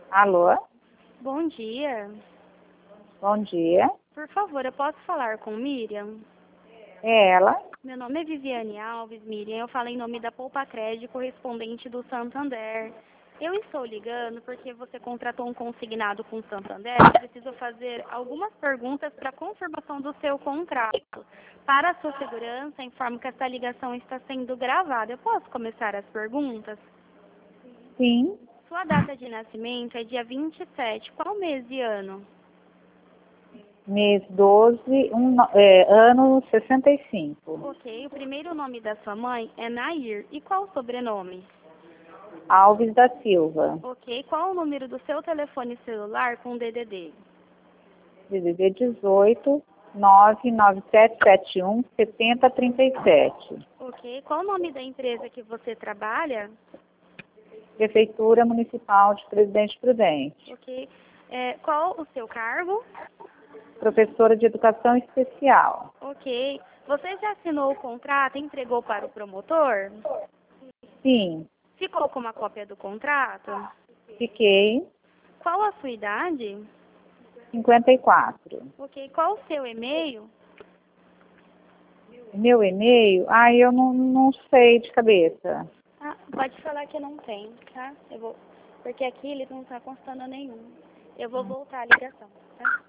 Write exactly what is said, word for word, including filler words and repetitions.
Alô? Bom dia. Bom dia. Por favor, eu posso falar com Miriam? É ela? Meu nome é Viviane Alves, Miriam. Eu falo em nome da Poupa Crédito, correspondente do Santander. Eu estou ligando porque você contratou um consignado com o Santander. Eu preciso fazer algumas perguntas para confirmação do seu contrato. Para a sua segurança, informo que essa ligação está sendo gravada. Eu posso começar as perguntas? Sim. Sua data de nascimento é dia vinte e sete. Qual mês e ano? Mês doze, um, no- é, ano sessenta e cinco. Ok. O primeiro nome da sua mãe é Nair. E qual o sobrenome? Alves da Silva. Ok. Qual o número do seu telefone celular com D D D? D D D dezoito, nove nove sete sete um, sete zero três sete. Ok. Qual o nome da empresa que você trabalha? Prefeitura Municipal de Presidente Prudente. Ok. É, qual o seu cargo? Professora de Educação Especial. Ok. Você já assinou o contrato e entregou para o promotor? Sim. Ficou com uma cópia do contrato? Fiquei Qual a sua idade? cinquenta e quatro. Ok. Qual o seu e-mail? Meu e-mail? Ah, eu não, não sei de cabeça. Ah, pode falar que não tem, tá? Eu vou, porque aqui ele não está constando nenhum. Eu vou voltar a ligação, tá?